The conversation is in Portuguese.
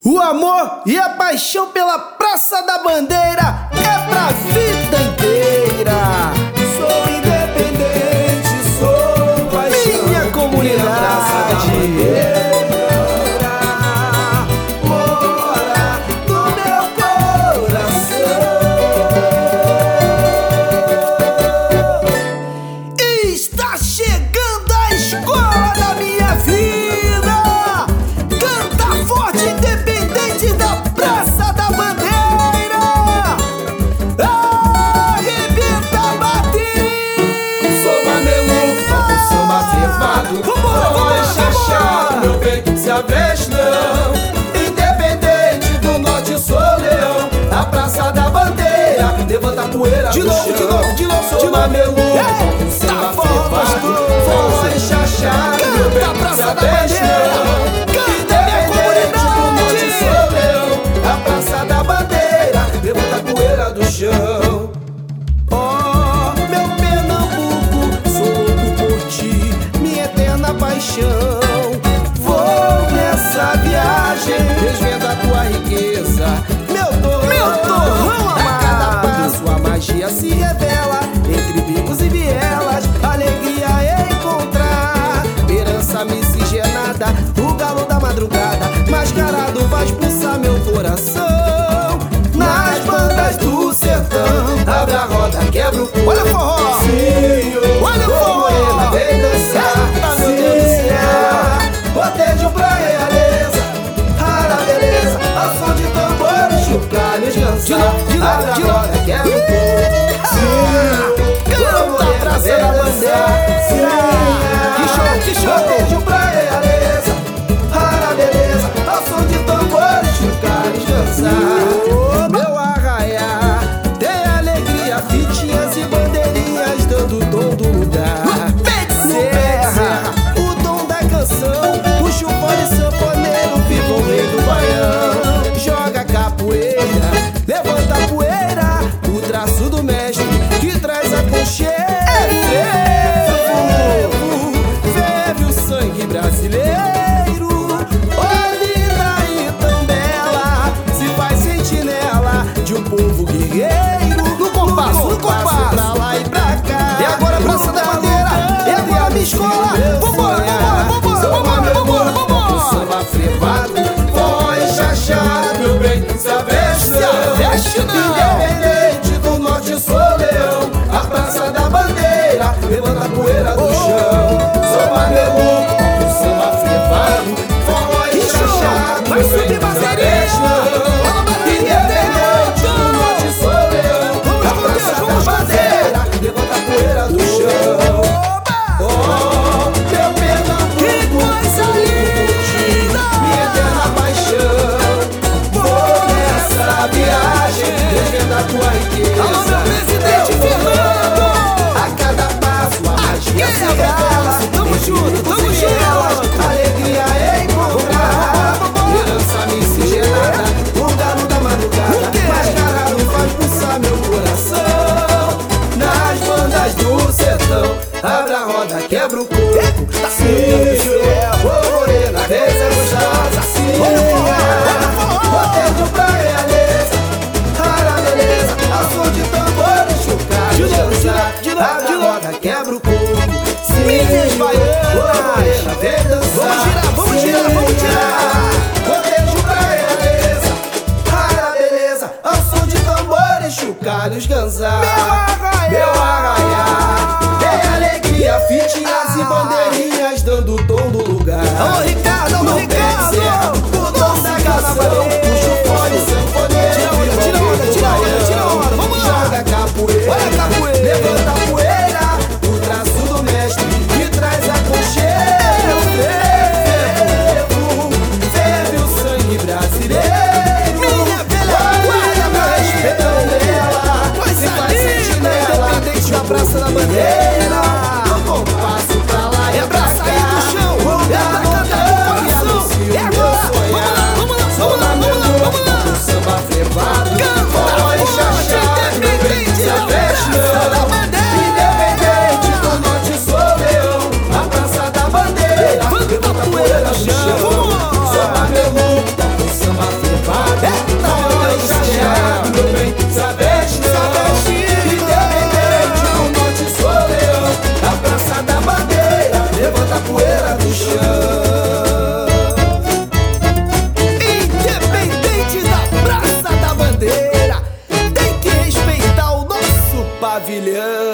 O amor e a paixão pela Praça da Bandeira é pra vida inteira. Sou independente, sou paixão. Minha comunidade, Praça da Bandeira mora no meu coração. E está chegando a escola da minha vida. Canta forte, independente da Praça da Bandeira. Arrebenta a bateria. Sou mameluco, toco samba cevado. Forró chachado, meu bem, se aveste não. Independente do norte, sou leão. A Praça da Bandeira levanta a poeira De do novo, chão. de novo, de novo, Sou de novo. mameluco, toco samba Eita, forró cevado. gostoso. Forró chachado, meu Canta a bem, se Praça da aveste Bandeira. não. Canta, minha Independente do norte, comunidade. sou leão. A Praça da Bandeira levanta a poeira do chão. Oh, meu Pernambuco, sou louco por ti, minha eterna paixão. Vou nessa viagem, Desvenda a tua riqueza, meu torrão a cada amado. passo a magia se revela. Entre bicos e vielas, alegria é encontrar. Herança miscigenada, O galo da madrugada, mascarado vai expulsar meu coração. Nas bandas do sertão, abre a roda, quebra o coco. olha o forró. Sim, Olha o ô forró. morena, vem dançar. Eita, meu Deus do céu. Botejo pra realeza, rara beleza. A som de tambores, chocalhos dançar. De novo, de novo, abre a de novo. roda, quebra o coco. Sim, Canta ô morena, a Praça vem da dançar. Bandeira. Sim, Que show, que show. botejo pra realeza, rara beleza. A som de tambores, chocalhos dançar. Meu arraiá tem alegria, fitinhas e bandeirinhas dando o tom do lugar. No pé de serra, o dom da canção, puxa o fole sanfoneiro, viva o rei do baião. Joga capoeira, levanta a poeira, o traço do mestre que traz aconchego. Ferve o sangue brasileiro. Olha aí tão bela, se faz sentinela de um povo guerreiro. No compasso pra lá e pra cá. E agora a Praça da Bandeira, é agora a minha escola. Vambora, O samba frevado, forró e chachado, meu bem, se aveste Se aveste não. Independente do norte, sou leão. A Praça da Bandeira levanta a poeira do chão. Sou mameluco, o samba frevado, forró e Que show. chachado, Vai meu subir, bem, se Marcelinho. aveste não. Fala, Marcelinho. Independente do norte, sou leão. Vamos A esconder, Praça vamos da esconder. Bandeira levanta a poeira do chão. Oh, meu Pernambuco, Que coisa linda! minha eterna paixão. Vou nessa viagem, defenda a tua riqueza. Alô, meu presidente Eu vou Fernando! a cada passo a magia se revela. Tamo junto, tamo junto! Alegria é encontrar. Herança miscigenada, o galo da madrugada. O quê? Mascarado faz pulsar meu coração. Nas bandas do sertão, abre a roda, quebra o coco. Eita, Sim, meu Deus do céu. ô morena, desejosa. Sim, Olha o forró. botejo pra realeza, rara beleza. A som de tambores, chocalhos De novo, dançar. de novo, de novo, Abre de a novo. roda, quebra o coco. Sim, Minhas ô baianas. morena, filhão.